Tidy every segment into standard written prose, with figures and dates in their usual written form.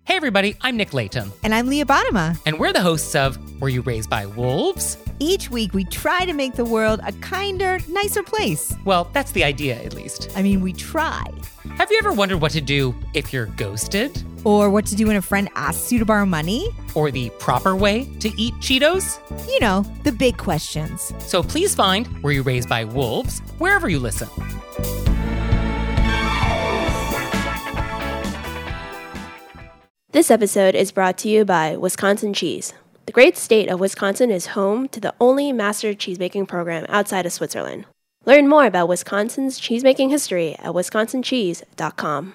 Hey everybody, I'm Nick Layton. And I'm Leah Bottima. And we're the hosts of Were You Raised by Wolves? Each week we try to make the world a kinder, nicer place. Well, that's the idea, at least. I mean, we try. Have you ever wondered what to do if you're ghosted? Or what to do when a friend asks you to borrow money? Or the proper way to eat Cheetos? You know, the big questions. So please find Were You Raised by Wolves wherever you listen. This episode is brought to you by Wisconsin Cheese. The great state of Wisconsin is home to the only master cheesemaking program outside of Switzerland. Learn more about Wisconsin's cheesemaking history at wisconsincheese.com.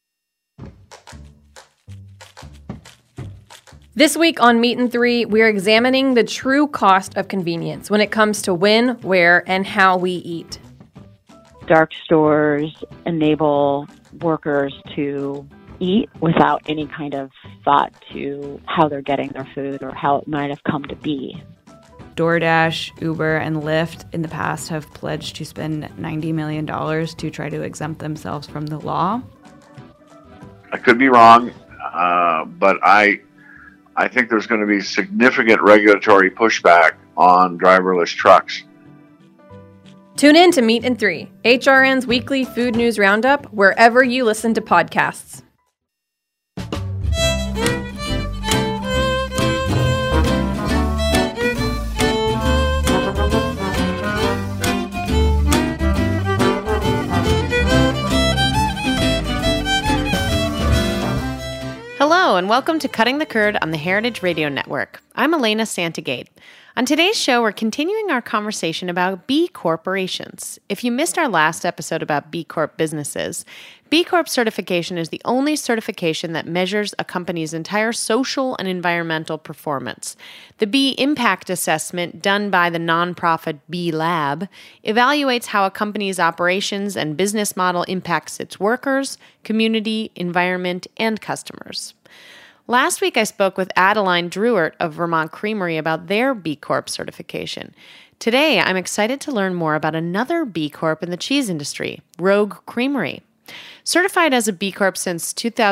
This week on Meat and Three, we're examining the true cost of convenience when it comes to when, where, and how we eat. Dark stores enable workers to eat without any kind of thought to how they're getting their food or how it might have come to be. DoorDash, Uber, and Lyft in the past have pledged to spend $90 million to try to exempt themselves from the law. I could be wrong, but I think there's going to be significant regulatory pushback on driverless trucks. Tune in to Meat and Three, HRN's weekly food news roundup, wherever you listen to podcasts. Hello, and welcome to Cutting the Curd on the Heritage Radio Network. I'm Elena Santagate. On today's show, we're continuing our conversation about B corporations. If you missed our last episode about B Corp businesses, B Corp certification is the only certification that measures a company's entire social and environmental performance. The B Impact Assessment, done by the nonprofit B Lab, evaluates how a company's operations and business model impacts its workers, community, environment, and customers. Last week, I spoke with Adeline Druert of Vermont Creamery about their B Corp certification. Today, I'm excited to learn more about another B Corp in the cheese industry, Rogue Creamery. Certified as a B Corp since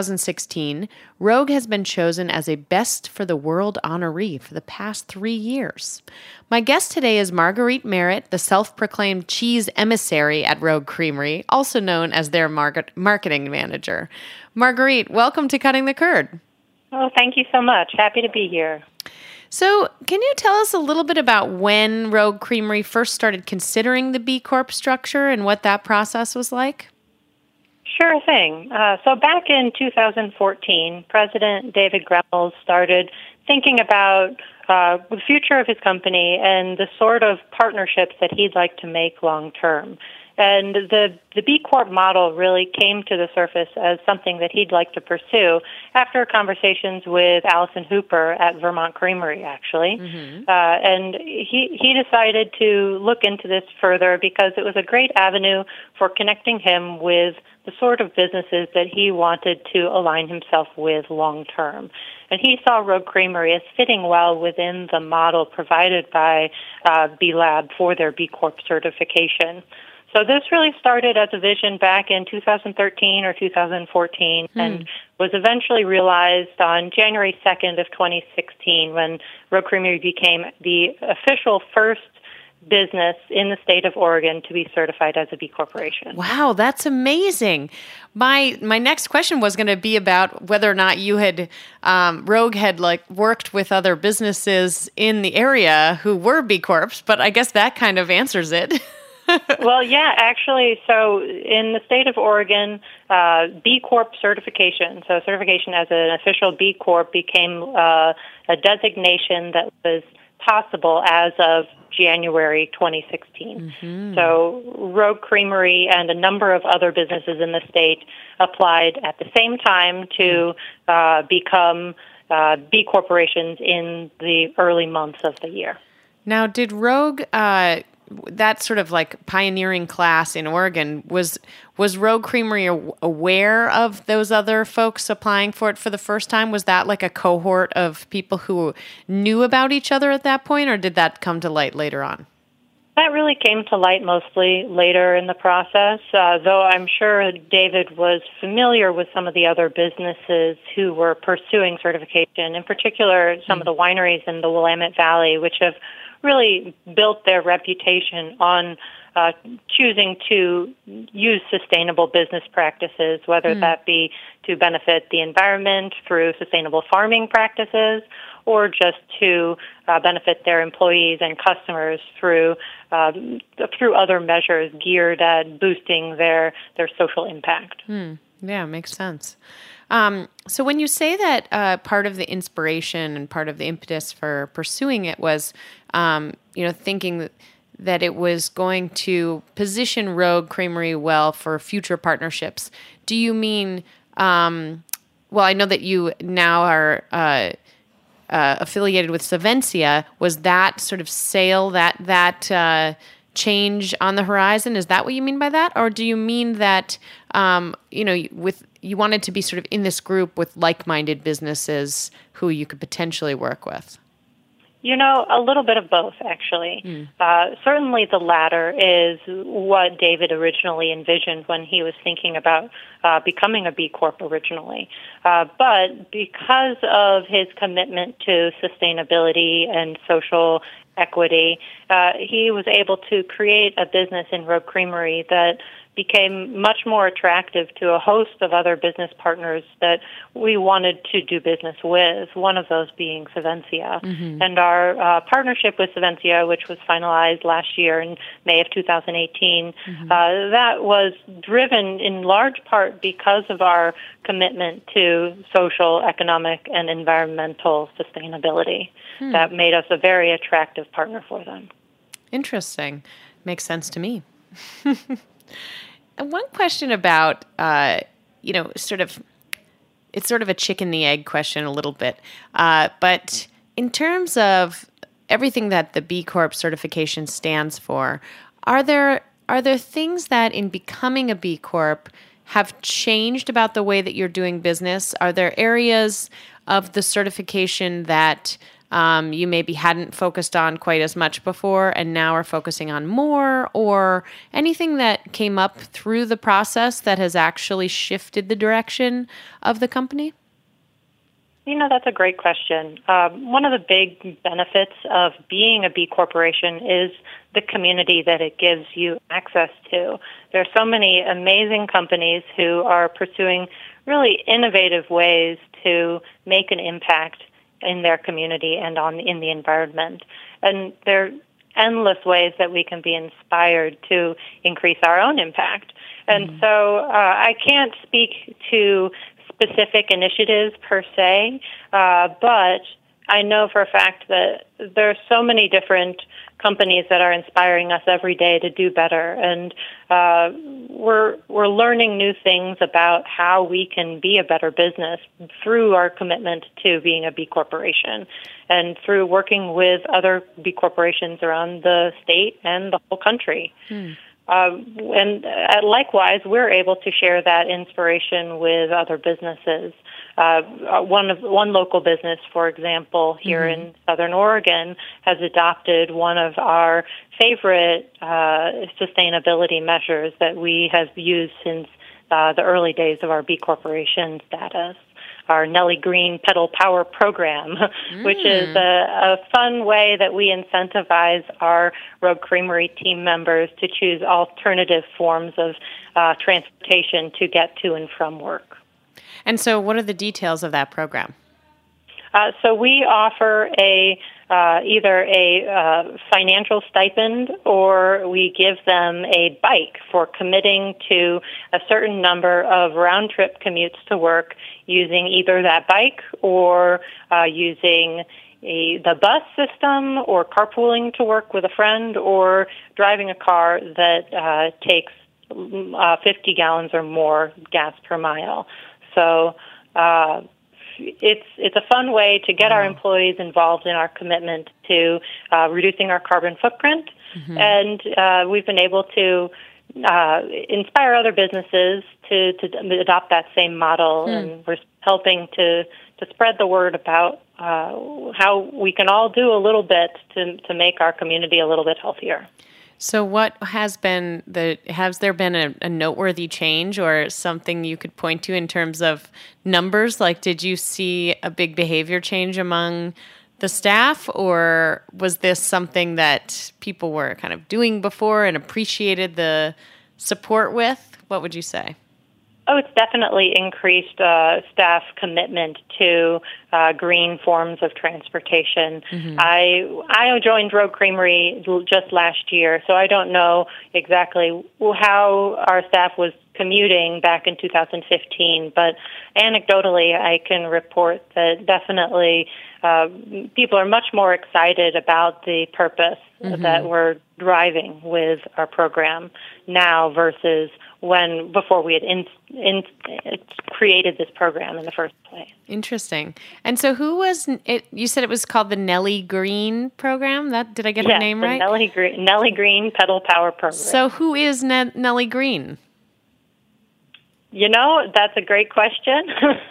2016, Rogue has been chosen as a Best for the World honoree for the past 3 years. My guest today is Marguerite Merritt, the self-proclaimed cheese emissary at Rogue Creamery, also known as their marketing manager. Marguerite, welcome to Cutting the Curd. Oh, thank you so much. Happy to be here. So, can you tell us a little bit about when Rogue Creamery first started considering the B Corp structure and what that process was like? Sure thing. So back in 2014, President David Gremmels started thinking about the future of his company and the sort of partnerships that he'd like to make long term. And the B Corp model really came to the surface as something that he'd like to pursue after conversations with Allison Hooper at Vermont Creamery, actually. Mm-hmm. And he decided to look into this further because it was a great avenue for connecting him with the sort of businesses that he wanted to align himself with long term. And he saw Rogue Creamery as fitting well within the model provided by B Lab for their B Corp certification. So this really started as a vision back in 2013 or 2014 and was eventually realized on January 2nd of 2016 when Rogue Creamery became the official first business in the state of Oregon to be certified as a B Corporation. Wow, that's amazing. My next question was going to be about whether or not you had, Rogue had worked with other businesses in the area who were B Corps, but I guess that kind of answers it. Well, yeah, actually, so in the state of Oregon, B Corp certification, so certification as an official B Corp became a designation that was possible as of January 2016. Mm-hmm. So Rogue Creamery and a number of other businesses in the state applied at the same time to become B corporations in the early months of the year. Now, did Rogue, that sort of pioneering class in Oregon, was Rogue Creamery aware of those other folks applying for it for the first time? Was that a cohort of people who knew about each other at that point, or did that come to light later on? That really came to light mostly later in the process, though I'm sure David was familiar with some of the other businesses who were pursuing certification, in particular some of the wineries in the Willamette Valley, which have really built their reputation on choosing to use sustainable business practices, whether that be to benefit the environment through sustainable farming practices or just to benefit their employees and customers through other measures geared at boosting their social impact. Yeah, makes sense. So when you say that part of the inspiration and part of the impetus for pursuing it was, thinking that it was going to position Rogue Creamery well for future partnerships, do you mean? Well, I know that you now are affiliated with Savencia. Was that sort of sale, that change on the horizon? Is that what you mean by that? Or do you mean that, you wanted to be sort of in this group with like-minded businesses who you could potentially work with? A little bit of both, actually. Certainly the latter is what David originally envisioned when he was thinking about becoming a B Corp originally. But because of his commitment to sustainability and social equity, he was able to create a business in Rogue Creamery that became much more attractive to a host of other business partners that we wanted to do business with, one of those being Savencia. And our partnership with Savencia, which was finalized last year in May of 2018, that was driven in large part because of our commitment to social, economic, and environmental sustainability. That made us a very attractive partner for them. Interesting. Makes sense to me. And one question about, it's sort of a chicken and the egg question a little bit. But in terms of everything that the B Corp certification stands for, are there things that in becoming a B Corp have changed about the way that you're doing business? Are there areas of the certification that you maybe hadn't focused on quite as much before and now are focusing on more, or anything that came up through the process that has actually shifted the direction of the company? That's a great question. One of the big benefits of being a B Corporation is the community that it gives you access to. There are so many amazing companies who are pursuing really innovative ways to make an impact in their community and in the environment. And there are endless ways that we can be inspired to increase our own impact. And so I can't speak to specific initiatives per se, but I know for a fact that there are so many different companies that are inspiring us every day to do better, and we're learning new things about how we can be a better business through our commitment to being a B Corporation and through working with other B Corporations around the state and the whole country. And likewise, we're able to share that inspiration with other businesses. One local business, for example, here in Southern Oregon, has adopted one of our favorite sustainability measures that we have used since the early days of our B Corporation status. Our Nellie Green Pedal Power program, which is a fun way that we incentivize our Rogue Creamery team members to choose alternative forms of transportation to get to and from work. And so what are the details of that program? So we offer either a financial stipend, or we give them a bike for committing to a certain number of round-trip commutes to work using either that bike or using the bus system, or carpooling to work with a friend, or driving a car that takes 50 gallons or more gas per mile. So it's a fun way to get our employees involved in our commitment to reducing our carbon footprint, and we've been able to inspire other businesses to adopt that same model, and we're helping to spread the word about how we can all do a little bit to make our community a little bit healthier. So what has there been a noteworthy change or something you could point to in terms of numbers? Like, did you see a big behavior change among the staff, or was this something that people were kind of doing before and appreciated the support with? What would you say? Oh, it's definitely increased staff commitment to green forms of transportation. Mm-hmm. I joined Rogue Creamery just last year, so I don't know exactly how our staff was commuting back in 2015, but anecdotally I can report that definitely people are much more excited about the purpose that we're driving with our program now versus before we had created this program in the first place. Interesting. And so who was it? You said it was called the Nellie Green program. Did I get her name right? Nellie Green Pedal Power Program. So who is Nellie Green? You know, that's a great question.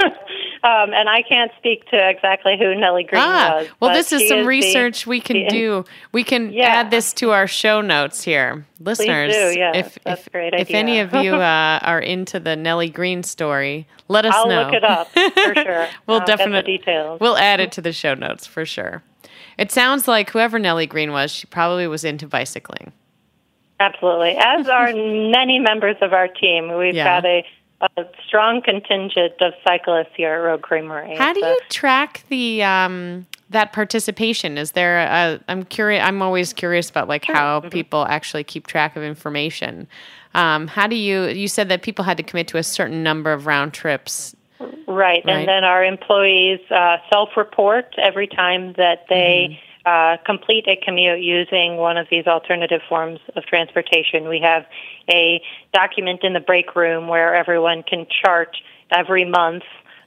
And I can't speak to exactly who Nellie Green was. Well, this is some research we can do. We can add this to our show notes here. Listeners, please do, yes, that's a great idea. If any of you are into the Nellie Green story, let us know. I'll look it up for sure. We'll definitely get the details. We'll add it to the show notes for sure. It sounds like whoever Nellie Green was, she probably was into bicycling. Absolutely. As are many members of our team. We've got a strong contingent of cyclists here at Rogue Creamery. How do you track the that participation? Is there I'm curious. I'm always curious about how people actually keep track of information. How do you said that people had to commit to a certain number of round trips. Right. And then our employees self-report every time that they complete a commute using one of these alternative forms of transportation. We have a document in the break room where everyone can chart every month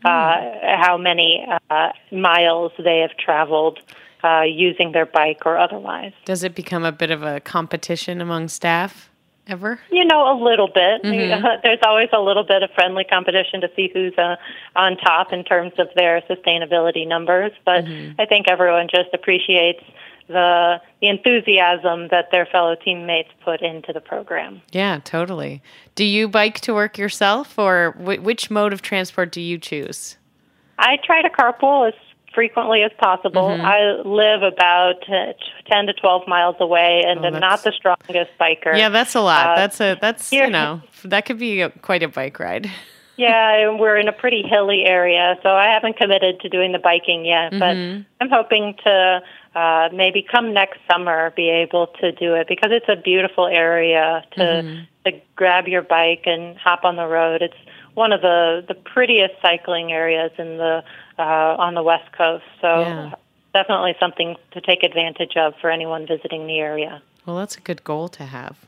how many miles they have traveled using their bike or otherwise. Does it become a bit of a competition among staff ever? You know, a little bit. There's always a little bit of friendly competition to see who's on top in terms of their sustainability numbers. But I think everyone just appreciates the enthusiasm that their fellow teammates put into the program. Yeah, totally. Do you bike to work yourself, or which mode of transport do you choose? I try to carpool as frequently as possible. I live about 10 to 12 miles away and am not the strongest biker. Yeah, that's a lot. That's you know, that could be quite a bike ride. Yeah, we're in a pretty hilly area, so I haven't committed to doing the biking yet, but I'm hoping to maybe come next summer be able to do it because it's a beautiful area to grab your bike and hop on the road. It's one of the prettiest cycling areas in the on the West Coast, so definitely something to take advantage of for anyone visiting the area. Well, that's a good goal to have.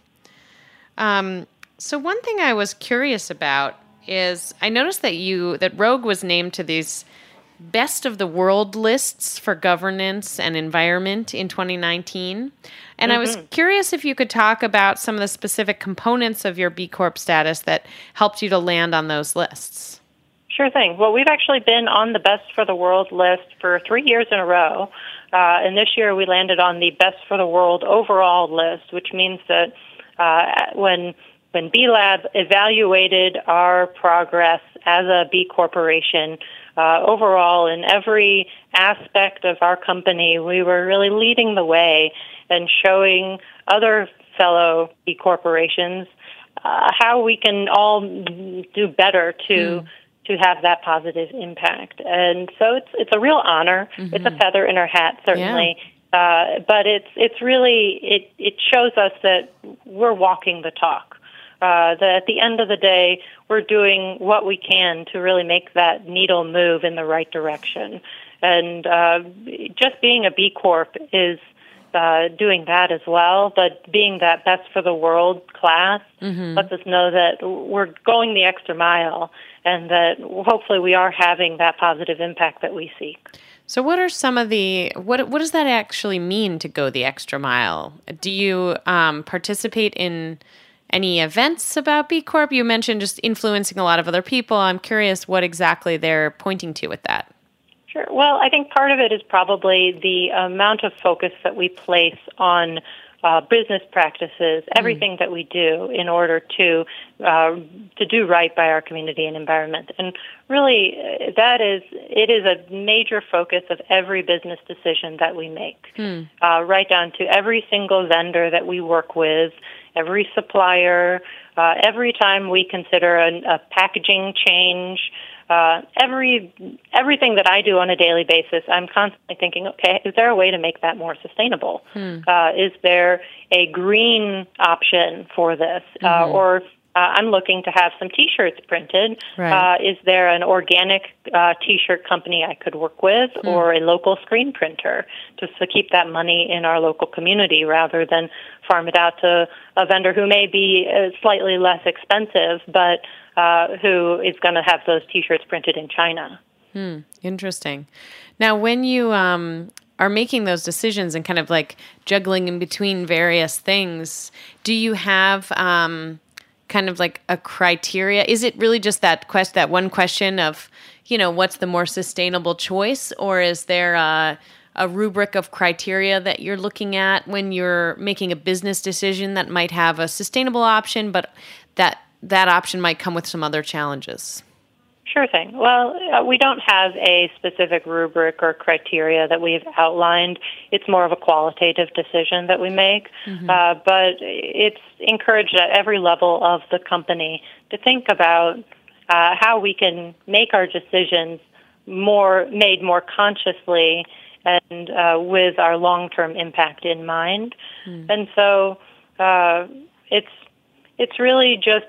So one thing I was curious about is I noticed that Rogue was named to these Best of the World lists for governance and environment in 2019. And I was curious if you could talk about some of the specific components of your B Corp status that helped you to land on those lists. Sure thing. Well, we've actually been on the Best for the World list for 3 years in a row. And this year we landed on the Best for the World overall list, which means that when B Lab evaluated our progress as a B Corporation, overall in every aspect of our company, we were really leading the way and showing other fellow B Corporations how we can all do better to have that positive impact. And so it's a real honor. It's a feather in our hat, certainly. Yeah. But it's really, it shows us that we're walking the talk. That at the end of the day, we're doing what we can to really make that needle move in the right direction. And just being a B Corp is doing that as well, but being that Best for the World class lets us know that we're going the extra mile and that hopefully we are having that positive impact that we seek. So what are some of what does that actually mean to go the extra mile? Do you participate in any events about B Corp? You mentioned just influencing a lot of other people. I'm curious what exactly they're pointing to with that. Sure. Well, I think part of it is probably the amount of focus that we place on business practices, everything that we do in order to do right by our community and environment. And really, it is a major focus of every business decision that we make, right down to every single vendor that we work with, every supplier, every time we consider a packaging change. Everything that I do on a daily basis, I'm constantly thinking, okay, is there a way to make that more sustainable? Is there a green option for this? Or I'm looking to have some T-shirts printed. Right. Is there an organic T-shirt company I could work with, or a local screen printer, just to keep that money in our local community rather than farm it out to a vendor who may be slightly less expensive, but who is going to have those T-shirts printed in China. Interesting. Now, when you are making those decisions and kind of like juggling in between various things, do you have kind of like a criteria? Is it really just that one question of, what's the more sustainable choice, or is there a rubric of criteria that you're looking at when you're making a business decision that might have a sustainable option, but that option might come with some other challenges? Sure thing. Well, we don't have a specific rubric or criteria that we've outlined. It's more of a qualitative decision that we make, but it's encouraged at every level of the company to think about how we can make our decisions made more consciously and with our long-term impact in mind. And so it's really just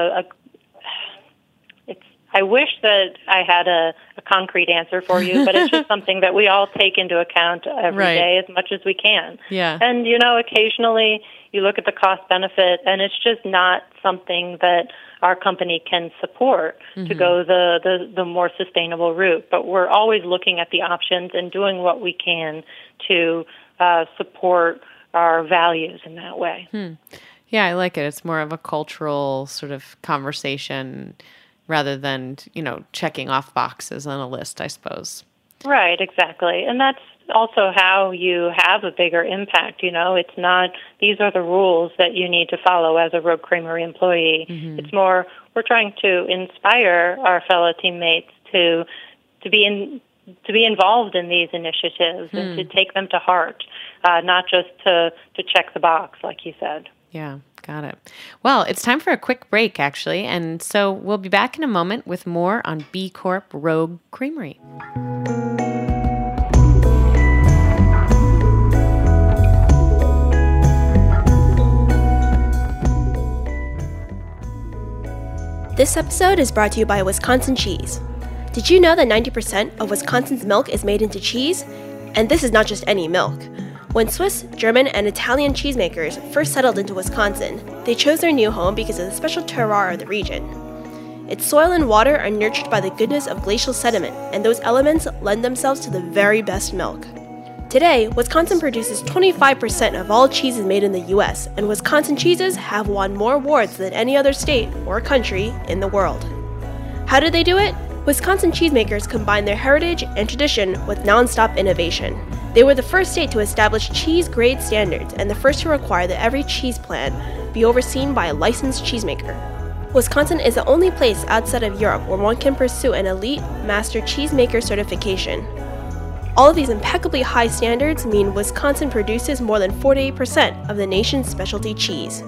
I wish that I had a concrete answer for you, but it's just something that we all take into account every day as much as we can. Yeah. And, occasionally you look at the cost benefit, and it's just not something that our company can support to go the more sustainable route. But we're always looking at the options and doing what we can to support our values in that way. Yeah, I like it. It's more of a cultural sort of conversation rather than, checking off boxes on a list, I suppose. Right, exactly. And that's also how you have a bigger impact. It's not, these are the rules that you need to follow as a Rogue Creamery employee. It's more, we're trying to inspire our fellow teammates to be involved in these initiatives and to take them to heart, not just to check the box, like you said. Yeah, got it. Well, it's time for a quick break, actually, and so we'll be back in a moment with more on B Corp Rogue Creamery. This episode is brought to you by Wisconsin Cheese. Did you know that 90% of Wisconsin's milk is made into cheese? And this is not just any milk. When Swiss, German, and Italian cheesemakers first settled into Wisconsin, they chose their new home because of the special terroir of the region. Its soil and water are nurtured by the goodness of glacial sediment, and those elements lend themselves to the very best milk. Today, Wisconsin produces 25% of all cheeses made in the U.S., and Wisconsin cheeses have won more awards than any other state or country in the world. How did they do it? Wisconsin cheesemakers combine their heritage and tradition with nonstop innovation. They were the first state to establish cheese grade standards and the first to require that every cheese plant be overseen by a licensed cheesemaker. Wisconsin is the only place outside of Europe where one can pursue an elite master cheesemaker certification. All of these impeccably high standards mean Wisconsin produces more than 48% of the nation's specialty cheese.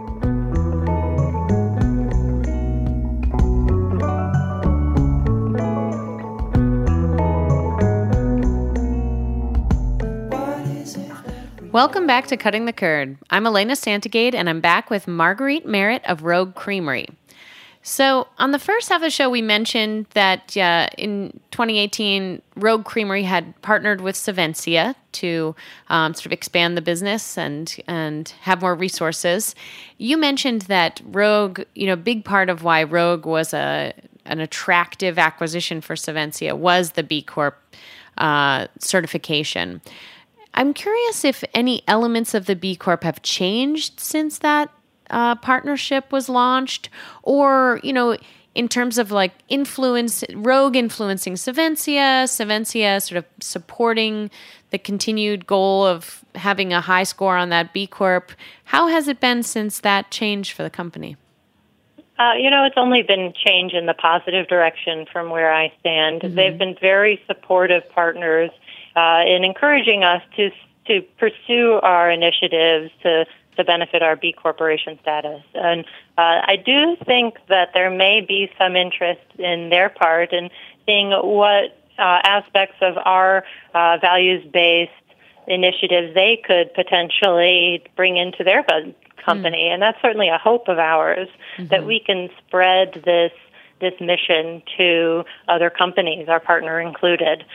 Welcome back to Cutting the Curd. I'm Elena Santagade, and I'm back with Marguerite Merritt of Rogue Creamery. So on the first half of the show, we mentioned that in 2018, Rogue Creamery had partnered with Savencia to sort of expand the business and have more resources. You mentioned that Rogue, a big part of why Rogue was an attractive acquisition for Savencia was the B Corp certification. I'm curious if any elements of the B Corp have changed since that partnership was launched, or, in terms of like Rogue influencing Savencia sort of supporting the continued goal of having a high score on that B Corp. How has it been since that changed for the company? It's only been change in the positive direction from where I stand. Mm-hmm. They've been very supportive partners in encouraging us to pursue our initiatives to benefit our B Corporation status. And I do think that there may be some interest in their part in seeing what aspects of our values-based initiatives they could potentially bring into their company. And that's certainly a hope of ours, that we can spread this mission to other companies, our partner included.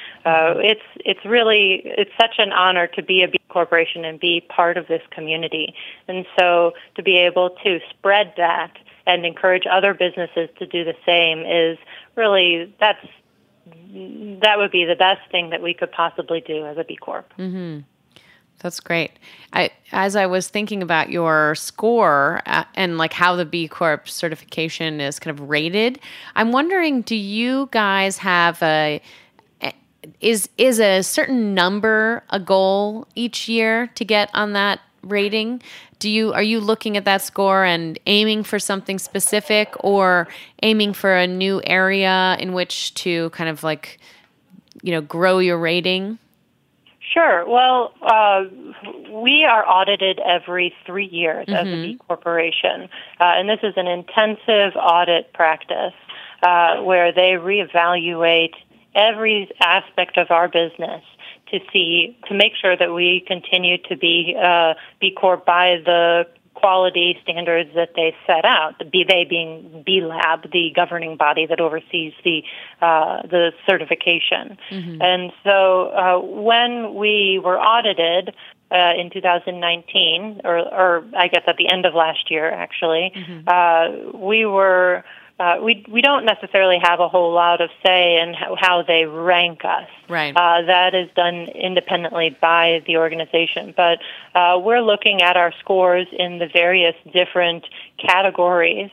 It's such an honor to be a B Corporation and be part of this community. And so to be able to spread that and encourage other businesses to do the same is really, that would be the best thing that we could possibly do as a B Corp. Mm-hmm. That's great. As I was thinking about your score and like how the B Corp certification is kind of rated, I'm wondering, do you guys have is a certain number a goal each year to get on that rating? Are you looking at that score and aiming for something specific, or aiming for a new area in which to kind of like, grow your rating? Sure. Well, we are audited every 3 years as a B Corporation, and this is an intensive audit practice where they reevaluate every aspect of our business to make sure that we continue to be B Corp by the quality standards that they set out, they being B Lab, the governing body that oversees the certification. And so when we were audited in 2019, or I guess at the end of last year, actually, we were we don't necessarily have a whole lot of say in how they rank us. Right. That is done independently by the organization. But we're looking at our scores in the various different categories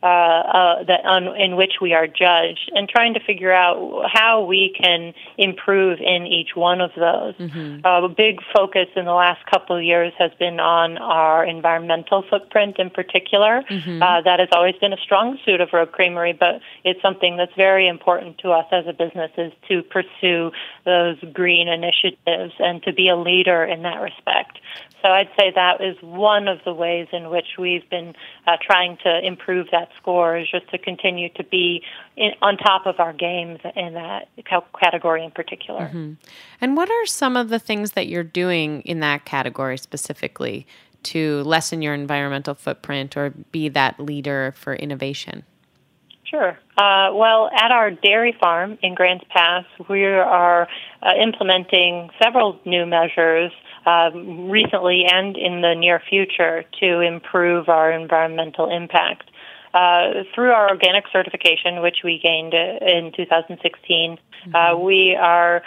in which we are judged, and trying to figure out how we can improve in each one of those. A big focus in the last couple of years has been on our environmental footprint in particular. That has always been a strong suit of Rogue Creamery, but it's something that's very important to us as a business, is to pursue those green initiatives and to be a leader in that respect. So I'd say that is one of the ways in which we've been trying to improve that score, is just to continue to be on top of our games in that category in particular. And what are some of the things that you're doing in that category specifically to lessen your environmental footprint or be that leader for innovation? Sure. Well, at our dairy farm in Grants Pass, we are implementing several new measures recently and in the near future to improve our environmental impact. Through our organic certification, which we gained in 2016, we are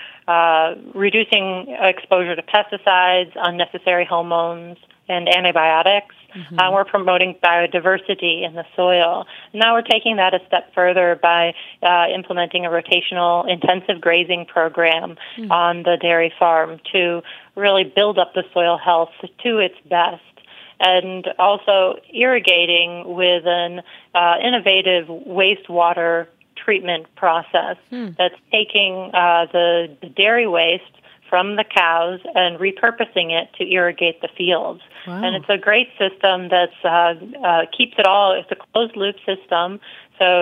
reducing exposure to pesticides, unnecessary hormones, and antibiotics. We're promoting biodiversity in the soil. Now we're taking that a step further by implementing a rotational intensive grazing program on the dairy farm to really build up the soil health to its best, and also irrigating with an innovative wastewater treatment process that's taking the dairy waste from the cows and repurposing it to irrigate the fields. Wow. And it's a great system that keeps it all. It's a closed-loop system, so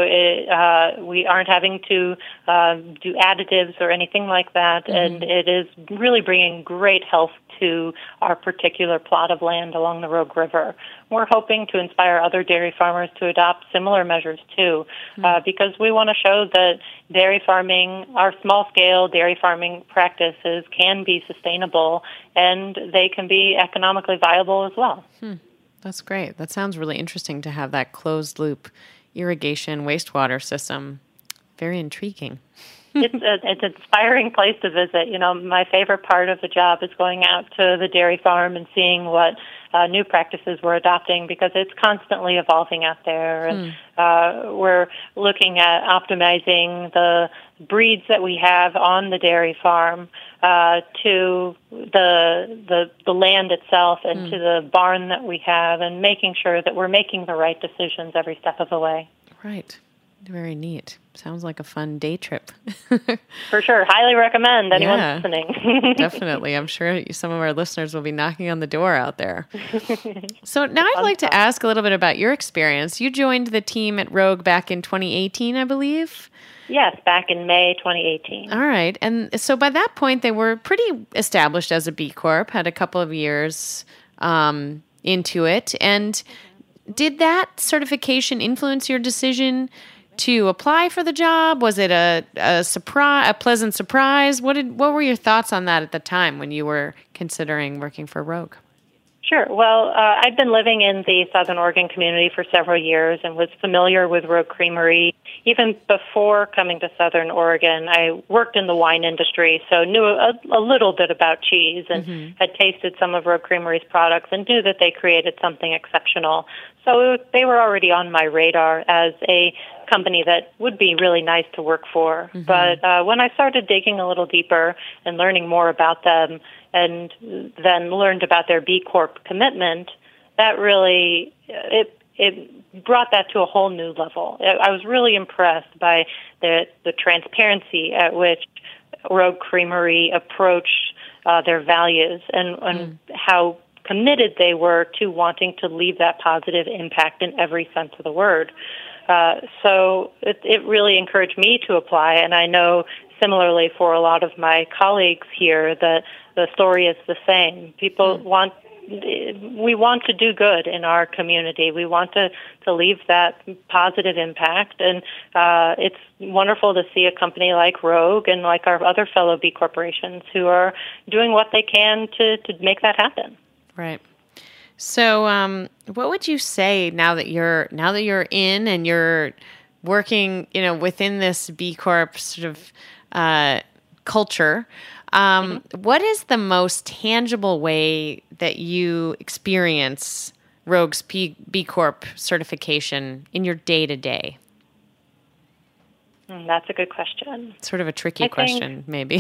we aren't having to do additives or anything like that, and it is really bringing great health to our particular plot of land along the Rogue River. We're hoping to inspire other dairy farmers to adopt similar measures too, because we want to show that dairy farming, our small-scale dairy farming practices can be sustainable, and they can be economically viable as well. That's great. That sounds really interesting to have that closed-loop irrigation wastewater system. Very intriguing. it's an inspiring place to visit. You know, my favorite part of the job is going out to the dairy farm and seeing what new practices we're adopting, because it's constantly evolving out there. And we're looking at optimizing the breeds that we have on the dairy farm to the land itself and to the barn that we have, and making sure that we're making the right decisions every step of the way. Right. Very neat. Sounds like a fun day trip. For sure. Highly recommend anyone listening. Definitely. I'm sure some of our listeners will be knocking on the door out there. So now I'd like to ask a little bit about your experience. You joined the team at Rogue back in 2018, I believe? Yes, back in May 2018. All right. And so by that point, they were pretty established as a B Corp, had a couple of years into it. And did that certification influence your decision to apply for the job? Was it a surprise, a pleasant surprise? What were your thoughts on that at the time when you were considering working for Rogue? Sure. Well, I've been living in the Southern Oregon community for several years and was familiar with Rogue Creamery. Even before coming to Southern Oregon, I worked in the wine industry, so knew a little bit about cheese and had tasted some of Rogue Creamery's products and knew that they created something exceptional. So they were already on my radar as a company that would be really nice to work for. But when I started digging a little deeper and learning more about them, and then learned about their B Corp commitment, that really, it brought that to a whole new level. I was really impressed by the transparency at which Rogue Creamery approached their values and how committed they were to wanting to leave that positive impact in every sense of the word. So it really encouraged me to apply, and I know similarly for a lot of my colleagues here that the story is the same. We want to do good in our community. We want to leave that positive impact, and it's wonderful to see a company like Rogue and like our other fellow B corporations who are doing what they can to make that happen. Right. So, what would you say now that you're in and you're working, within this B Corp sort of culture? What is the most tangible way that you experience Rogue's B Corp certification in your day to day? That's a good question. Sort of a tricky question, maybe.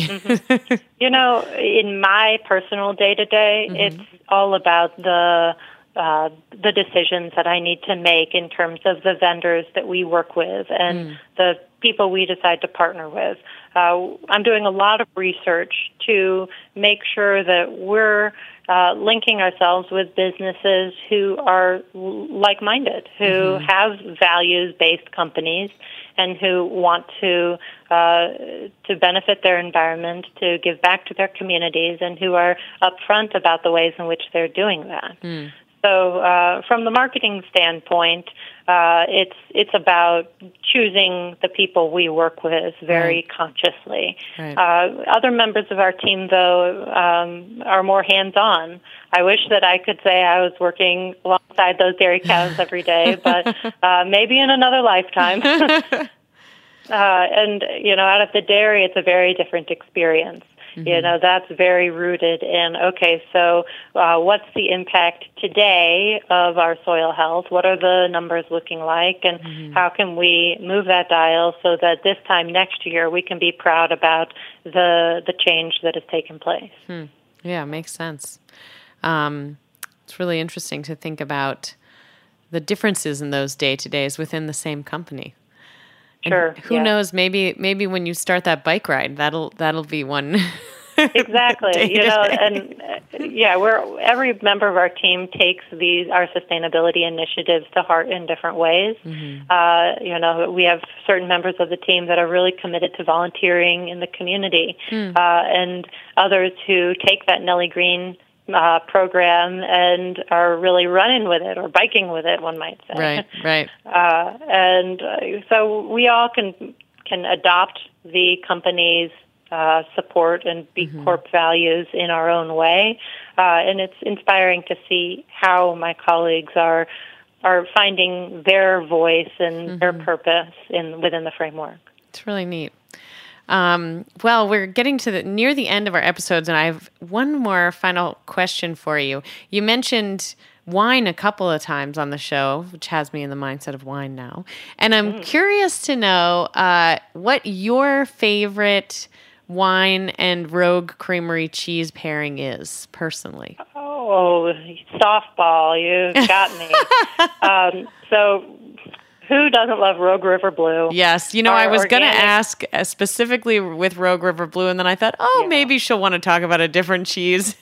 In my personal day-to-day, it's all about the decisions that I need to make in terms of the vendors that we work with and the people we decide to partner with. I'm doing a lot of research to make sure that we're linking ourselves with businesses who are like-minded, who have values-based companies, and who want to benefit their environment, to give back to their communities, and who are upfront about the ways in which they're doing that. So from the marketing standpoint, it's about choosing the people we work with very consciously. Other members of our team, though, are more hands-on. I wish that I could say I was working alongside those dairy cows every day, but maybe in another lifetime. And, out of the dairy, it's a very different experience. That's very rooted in, so what's the impact today of our soil health? What are the numbers looking like? And how can we move that dial so that this time next year we can be proud about the change that has taken place? Yeah, makes sense. It's really interesting to think about the differences in those day-to-days within the same company. Sure. Who knows? Maybe when you start that bike ride, that'll be one. Exactly. Every member of our team takes our sustainability initiatives to heart in different ways. We have certain members of the team that are really committed to volunteering in the community, and others who take that Nellie Green program and are really running with it or biking with it, one might say. Right. And so we all can adopt the company's support and B Corp values in our own way. And it's inspiring to see how my colleagues are finding their voice and their purpose within the framework. It's really neat. Well, we're getting to near the end of our episodes, and I have one more final question for you. You mentioned wine a couple of times on the show, which has me in the mindset of wine now. And I'm curious to know what your favorite wine and Rogue Creamery cheese pairing is, personally. Oh, softball, you got me. So who doesn't love Rogue River Blue? Yes. I was going to ask specifically with Rogue River Blue, and then I thought, maybe she'll want to talk about a different cheese.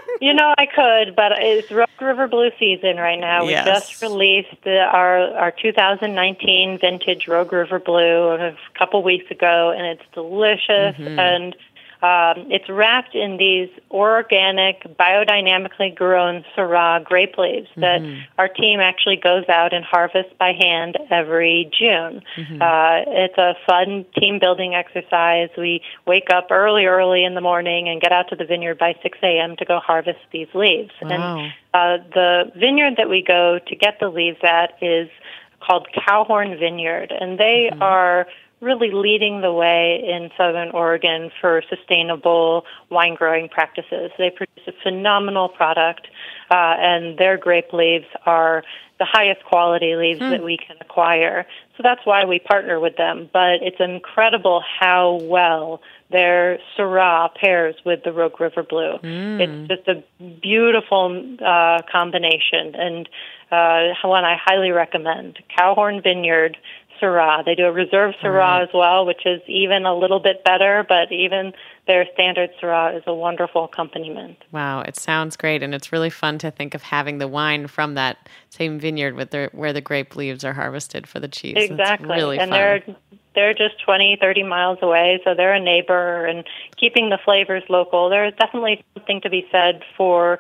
I could, but it's Rogue River Blue season right now. We just released our 2019 vintage Rogue River Blue a couple weeks ago, and it's delicious, and it's wrapped in these organic, biodynamically grown Syrah grape leaves that our team actually goes out and harvests by hand every June. It's a fun team-building exercise. We wake up early in the morning and get out to the vineyard by 6 a.m. to go harvest these leaves. Wow. And the vineyard that we go to get the leaves at is called Cowhorn Vineyard, and they are really leading the way in Southern Oregon for sustainable wine growing practices. They produce a phenomenal product, and their grape leaves are the highest quality leaves that we can acquire. So that's why we partner with them. But it's incredible how well their Syrah pairs with the Rogue River Blue. It's just a beautiful combination, and one I highly recommend. Cowhorn Vineyard Syrah. They do a reserve Syrah as well, which is even a little bit better, but even their standard Syrah is a wonderful accompaniment. Wow, it sounds great, and it's really fun to think of having the wine from that same vineyard where the grape leaves are harvested for the cheese. Exactly. It's really and fun. They're just 20, 30 miles away, so they're a neighbor, and keeping the flavors local. There's definitely something to be said for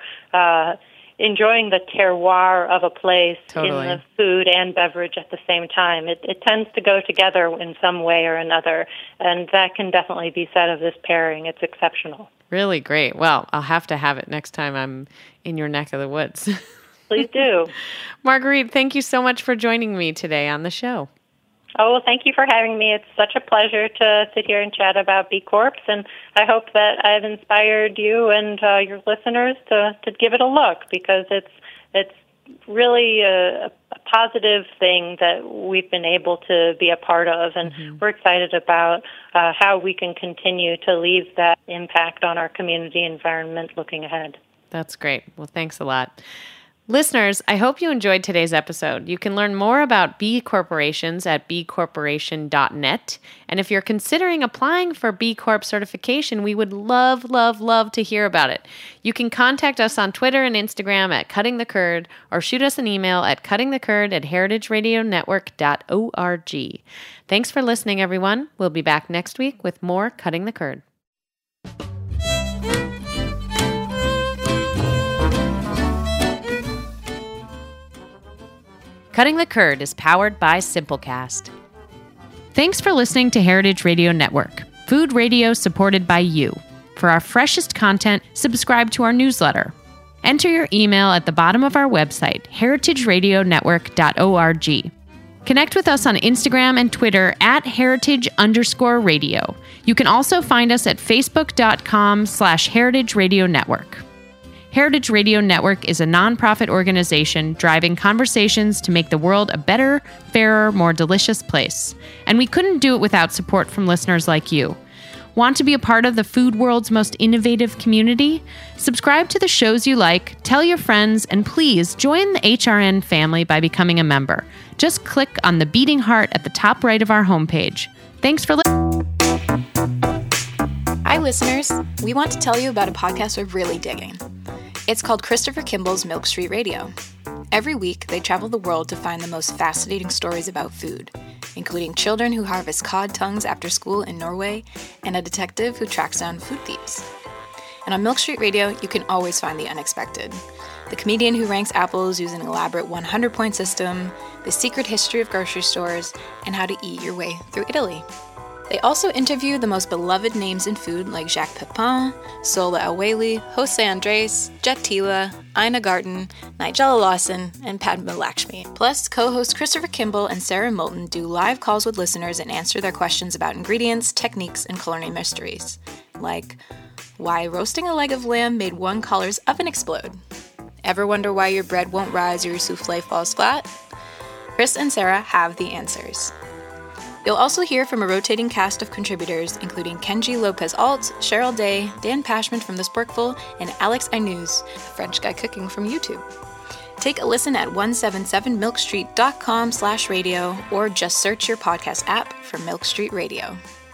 enjoying the terroir of a place in the food and beverage at the same time. It tends to go together in some way or another, and that can definitely be said of this pairing. It's exceptional. Really great. Well, I'll have to have it next time I'm in your neck of the woods. Please do. Marguerite, thank you so much for joining me today on the show. Oh, well, thank you for having me. It's such a pleasure to sit here and chat about B Corps, and I hope that I've inspired you and your listeners to give it a look, because it's really a positive thing that we've been able to be a part of, and we're excited about how we can continue to leave that impact on our community environment looking ahead. That's great. Well, thanks a lot. Listeners, I hope you enjoyed today's episode. You can learn more about B Corporations at bcorporation.net. And if you're considering applying for B Corp certification, we would love, love, love to hear about it. You can contact us on Twitter and Instagram at Cutting the Curd, or shoot us an email at cuttingthecurd@heritageradionetwork.org. Thanks for listening, everyone. We'll be back next week with more Cutting the Curd. Cutting the Curd is powered by Simplecast. Thanks for listening to Heritage Radio Network, food radio supported by you. For our freshest content, subscribe to our newsletter. Enter your email at the bottom of our website, heritageradionetwork.org. Connect with us on Instagram and Twitter at heritage_radio. You can also find us at facebook.com/Heritage Radio Network. Heritage Radio Network is a nonprofit organization driving conversations to make the world a better, fairer, more delicious place. And we couldn't do it without support from listeners like you. Want to be a part of the food world's most innovative community? Subscribe to the shows you like, tell your friends, and please join the HRN family by becoming a member. Just click on the beating heart at the top right of our homepage. Thanks for listening. Hi, listeners. We want to tell you about a podcast we're really digging. It's called Christopher Kimball's Milk Street Radio. Every week, they travel the world to find the most fascinating stories about food, including children who harvest cod tongues after school in Norway and a detective who tracks down food thieves. And on Milk Street Radio, you can always find the unexpected. The comedian who ranks apples using an elaborate 100-point system, the secret history of grocery stores, and how to eat your way through Italy. They also interview the most beloved names in food like Jacques Pepin, Sola El-Waylly, Jose Andres, Jet Tila, Ina Garten, Nigella Lawson, and Padma Lakshmi. Plus, co-hosts Christopher Kimball and Sarah Moulton do live calls with listeners and answer their questions about ingredients, techniques, and culinary mysteries. Like, why roasting a leg of lamb made one collar's oven explode? Ever wonder why your bread won't rise or your souffle falls flat? Chris and Sarah have the answers. You'll also hear from a rotating cast of contributors, including Kenji Lopez-Alt, Cheryl Day, Dan Pashman from The Sporkful, and Alex Aynuz, a French guy cooking from YouTube. Take a listen at 177milkstreet.com/radio or just search your podcast app for Milk Street Radio.